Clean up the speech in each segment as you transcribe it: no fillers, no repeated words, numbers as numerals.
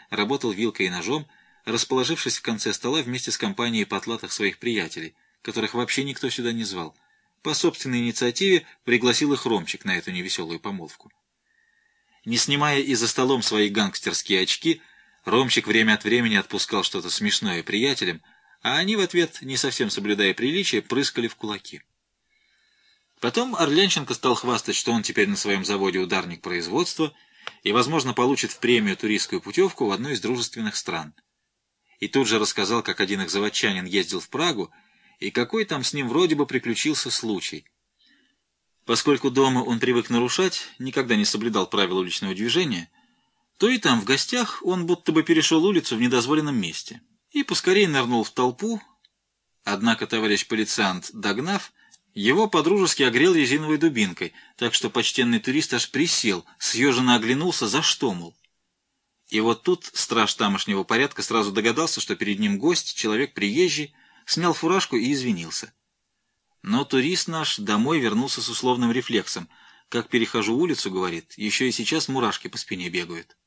работал вилкой и ножом, расположившись в конце стола вместе с компанией потлатых своих приятелей, которых вообще никто сюда не звал. По собственной инициативе пригласил их Ромчик на эту невеселую помолвку. Не снимая и за столом свои гангстерские очки, Ромчик время от времени отпускал что-то смешное приятелям, а они в ответ, не совсем соблюдая приличия, прыскали в кулаки. Потом Орлянченко стал хвастать, что он теперь на своем заводе ударник производства и, возможно, получит в премию туристскую путевку в одну из дружественных стран. И тут же рассказал, как один их заводчанин ездил в Прагу, и какой там с ним вроде бы приключился случай. Поскольку дома он привык нарушать, никогда не соблюдал правил уличного движения, то и там в гостях он будто бы перешел улицу в недозволенном месте и поскорее нырнул в толпу, однако товарищ полициант, догнав, его подружески огрел резиновой дубинкой, так что почтенный турист аж присел, съеженно оглянулся, за что, мол. И вот тут страж тамошнего порядка сразу догадался, что перед ним гость, человек приезжий, снял фуражку и извинился. Но турист наш домой вернулся с условным рефлексом. Как перехожу улицу, говорит, еще и сейчас мурашки по спине бегают.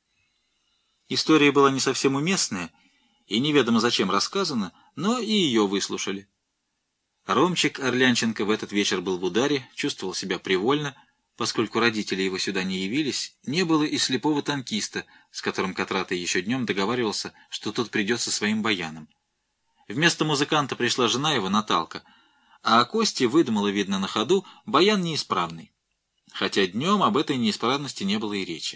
История была не совсем уместная и неведомо зачем рассказана, но и ее выслушали. Ромчик Орлянченко в этот вечер был в ударе, чувствовал себя привольно, поскольку родители его сюда не явились, не было и слепого танкиста, с которым Катратый еще днем договаривался, что тот придет со своим баяном. Вместо музыканта пришла жена его, Наталка, а Косте выдумала, видно, на ходу, баян неисправный. Хотя днем об этой неисправности не было и речи.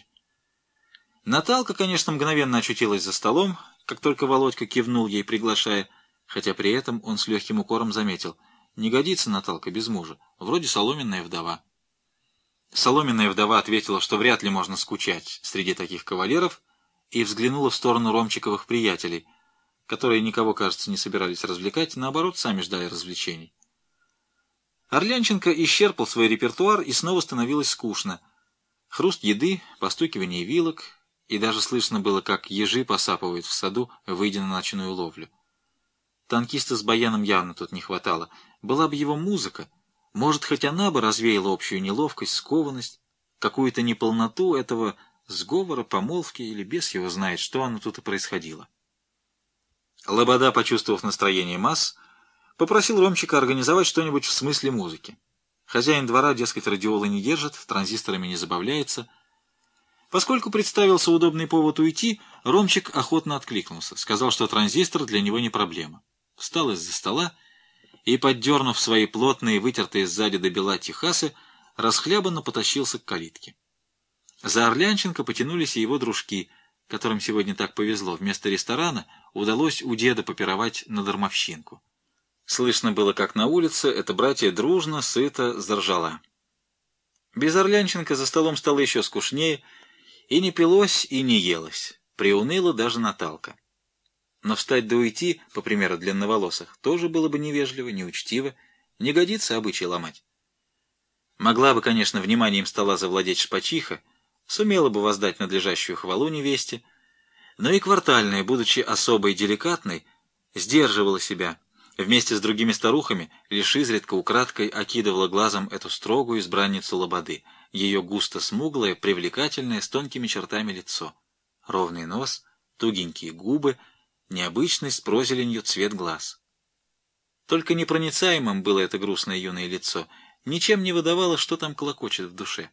Наталка, конечно, мгновенно очутилась за столом, как только Володька кивнул ей, приглашая, хотя при этом он с легким укором заметил: «Не годится Наталка без мужа, вроде соломенная вдова». Соломенная вдова ответила, что вряд ли можно скучать среди таких кавалеров, и взглянула в сторону Ромчиковых приятелей, которые никого, кажется, не собирались развлекать, наоборот, сами ждали развлечений. Орлянченко исчерпал свой репертуар, и снова становилось скучно. Хруст еды, постукивание вилок, и даже слышно было, как ежи посапывают в саду, выйдя на ночную ловлю. Танкиста с баяном явно тут не хватало. Была бы его музыка, может, хоть она бы развеяла общую неловкость, скованность, какую-то неполноту этого сговора, помолвки, или бес его знает, что оно тут и происходило. Лобода, почувствовав настроение масс, попросил Ромчика организовать что-нибудь в смысле музыки. Хозяин двора, дескать, радиолы не держит, транзисторами не забавляется. Поскольку представился удобный повод уйти, Ромчик охотно откликнулся, сказал, что транзистор для него не проблема. Встал из-за стола и, поддернув свои плотные, вытертые сзади до бела техасы, расхлябанно потащился к калитке. За Орлянченко потянулись и его дружки, которым сегодня так повезло. Вместо ресторана удалось у деда попировать на дармовщинку. Слышно было, как на улице это братья дружно, сыто заржала. Без Орлянченко за столом стало еще скучнее, и не пилось, и не елось. Приуныла даже Наталка. Но встать да уйти, по примеру длинноволосых, тоже было бы невежливо, неучтиво, не годится обычай ломать. Могла бы, конечно, вниманием стола завладеть шпачиха, сумела бы воздать надлежащую хвалу невесте, но и квартальная, будучи особой деликатной, сдерживала себя, вместе с другими старухами лишь изредка украдкой окидывала глазом эту строгую избранницу Лободы, ее густо смуглое, привлекательное, с тонкими чертами лицо, ровный нос, тугенькие губы, необычный с прозеленью цвет глаз. Только непроницаемым было это грустное юное лицо, ничем не выдавало, что там клокочет в душе.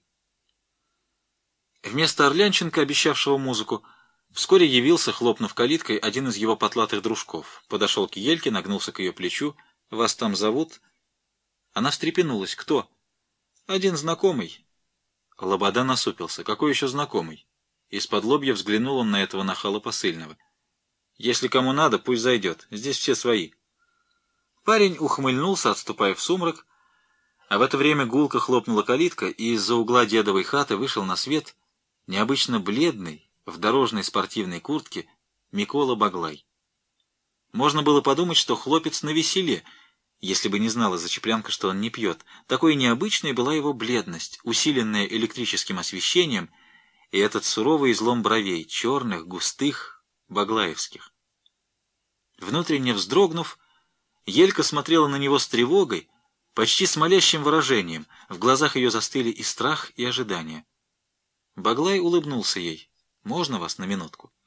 Вместо Орлянченко, обещавшего музыку, вскоре явился, хлопнув калиткой, один из его потлатых дружков. Подошел к Ельке, нагнулся к ее плечу. «Вас там зовут?» Она встрепенулась. «Кто?» «Один знакомый». Лобода насупился. «Какой еще знакомый?» Из-под лобья взглянул он на этого нахала посыльного. «Если кому надо, пусть зайдет. Здесь все свои». Парень ухмыльнулся, отступая в сумрак, а в это время гулко хлопнула калитка, и из-за угла дедовой хаты вышел на свет необычно бледный, в дорожной спортивной куртке, Микола Баглай. Можно было подумать, что хлопец навеселе, если бы не знала Зачеплянка, что он не пьет. Такой необычной была его бледность, усиленная электрическим освещением, и этот суровый излом бровей, черных, густых, баглаевских. Внутренне вздрогнув, Елька смотрела на него с тревогой, почти с молящим выражением. В глазах ее застыли и страх, и ожидание. Баглай улыбнулся ей. «Можно вас на минутку?»